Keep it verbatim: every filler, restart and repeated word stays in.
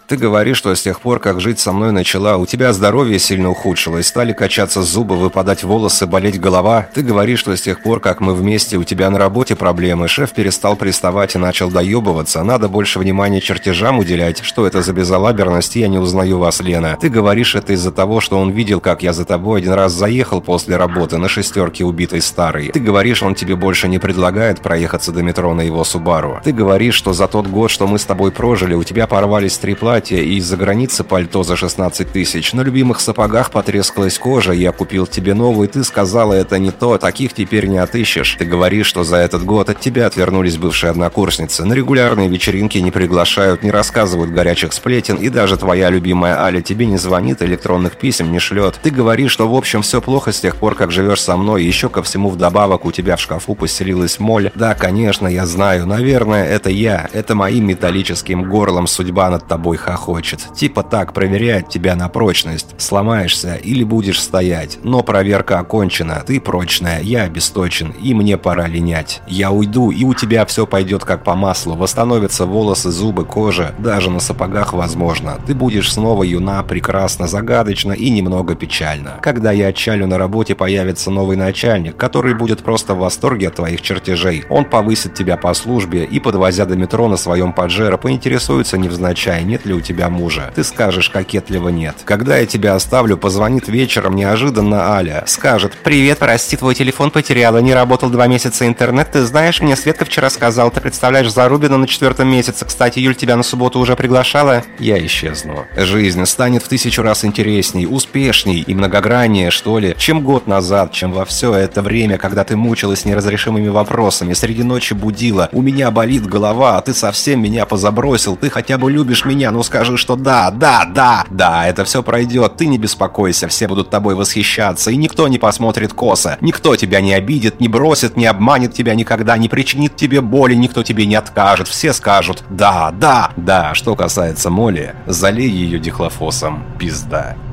Ты говоришь, что с тех пор, как жить со мной начала, у тебя здоровье сильно ухудшилось, стали качаться зубы, выпадать волосы, болеть голова. Ты говоришь, что с тех пор, как мы вместе, у тебя на работе проблемы, шеф перестал приставать и начал доебываться, надо больше внимания чертежам уделять. Что это за безалаберность, я не узнаю вас, Лена. Ты говоришь это из-за того, что он видел, как я за тобой один раз заехал после работы на шестерке убитой старой. Ты говоришь, он тебе больше не предлагает проехаться до метро на его Субару. Ты говоришь, что за тот год, что мы с тобой прожили, у тебя порвались три платья и из-за границы пальто за шестнадцать тысяч. На любимых сапогах потрескалась кожа, я купил тебе новый, ты сказала, это не то, таких теперь не отыщешь. Ты говоришь, что за этот год от тебя отвернулись бывшие однокурсницы. На регулярные вечеринки не приглашают, не рассказывают горячих сплетен, и даже твоя любимая Аля тебе не звонит, электронных писем не шлет. Ты говоришь, что в общем все плохо с тех пор, как живешь со мной, и еще ко всему вдобавок у тебя в шкафу поселилась моль. Да, конечно, я знаю, наверное, это я, это моим металлическим горлом судьба над тобой хохочет. Типа так проверяет тебя на прочность. Сломаешься или будешь стоять. Но проверка окончена, ты прочная, я обесточен, и мне пора линять. Я уйду, и у тебя все пойдет как по маслу, восстановятся волосы, зубы, кожа, даже на сапогах возможно. Ты будешь снова юна, прекрасна, загадочна и немного печально. Когда я отчалю на работе, появится новый начальник, который будет просто в восторге от твоих чертежей. Он повысит тебя по службе и, подвозя до метро на своем Паджеро, поинтересуется невзначай, нет ли у тебя мужа. Ты скажешь кокетливо нет. Когда я тебя оставлю, позвонит вечером неожиданно Аля. Скажет: «Привет, прости, твой телефон потеряла, не работал два месяца интернет, ты знаешь, мне Светка вчера сказал, ты представляешь Зарубина на четвертом месяце, кстати, Юль тебя на субботу уже приглашала». Я исчезну. Жизнь станет в тысячу раз интересней, успешней и многограннее, что ли, чем год назад, чем во все это время, когда ты мучилась неразрешимыми вопросами, среди ночи будила, у меня болит голова, а ты совсем меня позабросил, ты хотя бы любишь меня, ну скажи, что да, да, да, да, это все пройдет, ты не беспокойся, все будут тобой восхищаться, и никто не посмотрит косо, никто тебя не обидит, не бросит, не обманет тебя никогда, не причинит тебе боли, никто тебе не откажет, все скажут да, да, да. Что касается Молли, залей ее дихлофосом, пизда.